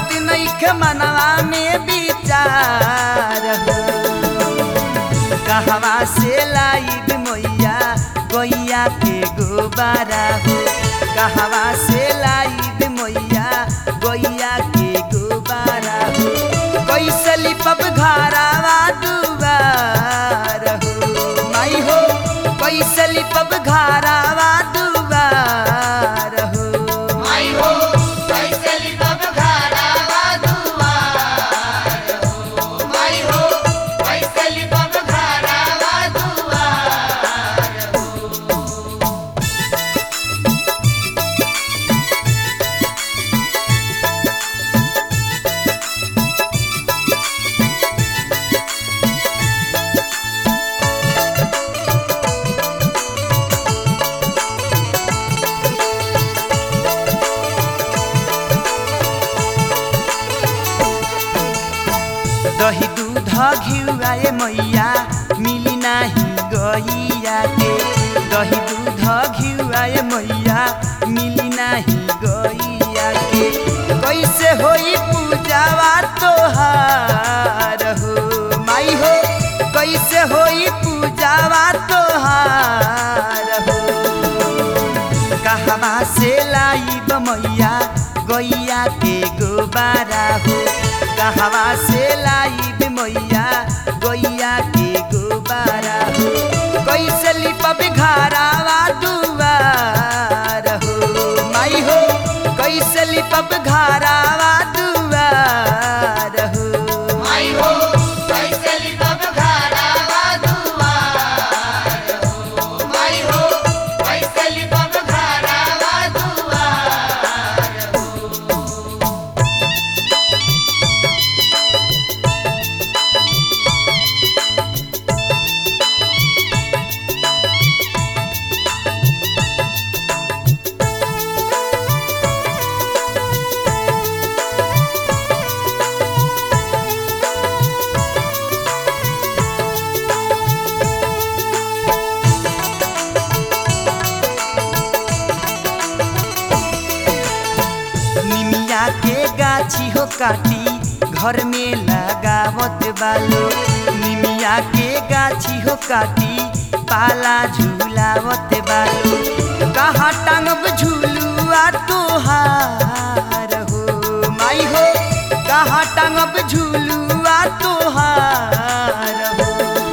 लागत नइखे मनवा में विचार हो कहवा से लाइब मैया गैया के गोबारा हो कहवा से लाइब मैया गैया के गोबारा हो कैसे लिपब घरवा दुआर हो माई हो कैसे लिपब घरवा दुआर हो माई हो कैसे लिपब घरवा दुआर हो माई हो कैसे लिपब घरवा दुआर हो दही दूध घिउआए मैया मिली नाही गैया के दही दूध घिउआए मैया मिली नाही गैया के कैसे होई पूजावा तोहार हो माई हो कैसे होई पूजावा तोहार हो कहवा से लाइब मैया गैया के गोबारा हो कहवा से लाइब मैया गैया के गोबारा हो कैसे लिपब घरवा दुआर हो माई हो कैसे लिपब घरवा दुआर हो माई हो कैसे लिपब घरवा दुआर हो माई हो कैसे लिपब घरवा दुआर हो निमिया के गाछी हो काटी घर में लगावत बालो निमिया के गाछी हो काटी पाला झूलावत बालो कहाँ टांगब झूलुआ तोहार हो माई हो कहाँ टांगब झूलुआ तोहार हो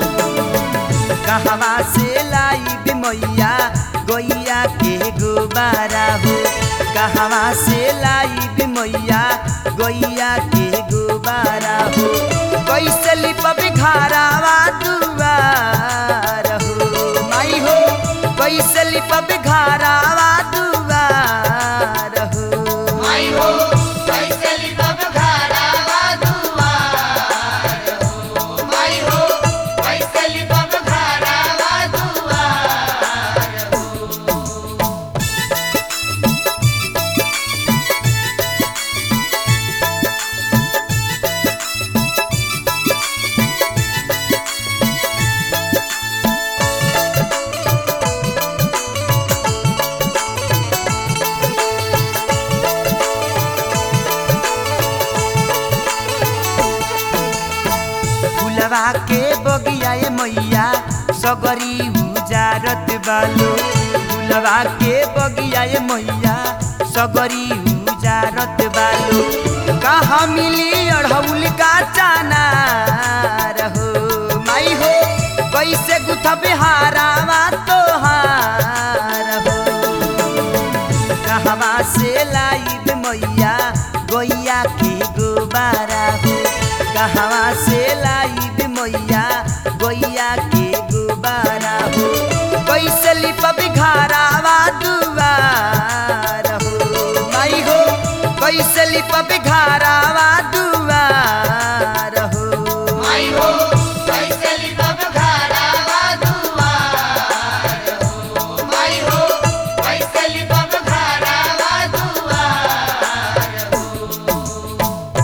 कहवा से लाइब मैया गैया के गोबारा हो कहवा से लाइब मैया गैया के गोबारा हो कैसे लिपब घरवा दुआर हो माई हो कैसे लिपब घरवा दुआर हो माई हो कैसे लिपब घरवा दुआर हो माई हो कैसे लिपब घरवा दुआर हो फुलवा के बगियाए मैया सगरी उजारत बालो फुलवा के बगियाए मैया सगरी उजारत बालो कहाँ मिली अढ़ौल का चाना रहो माई हो कैसे गुथब हारावा तोहार हो कहवा से लाइब मैया गैया के गोबारा हो कहवा से लाइब मैया गैया के गोबारा हो कैसे लिपब घरवा दुआर हो माई हो कैसे लिपब घरवा दुआर हो माई हो कैसे लिपब घरवा दुआर हो माई हो कैसे लिपब घरवा दुआर हो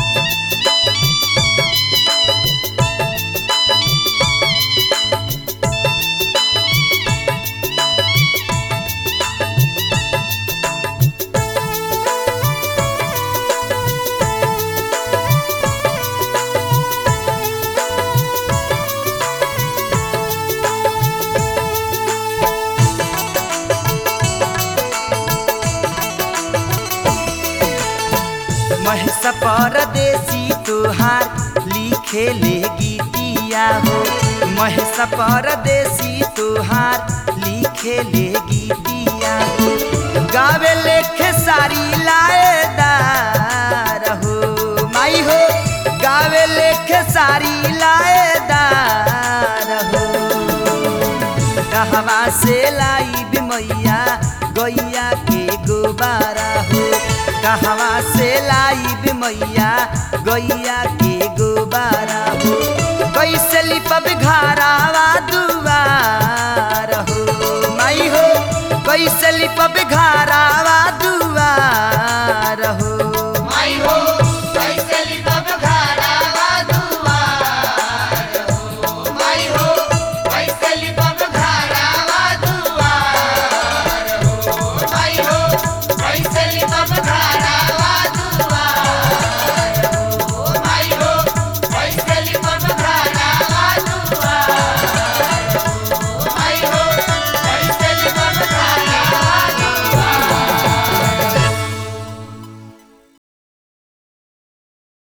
महेश परदेसी तुहार लिखे ले गीतिया हो महेश परदेसी तुहार लिखे ले गीतिया हो गावे लेखे सारी लाएदार हो माई हो गावे लेखे सारी लाएदार हो कहवा से लाई भी मैया गैया के गोबारा हो कहवा से लाई भी मैया गैया के गोबारा हो कैसे लिपब घरावा दुआर हो माई हो कैसे लिपब घरावा दुआर हो माई हो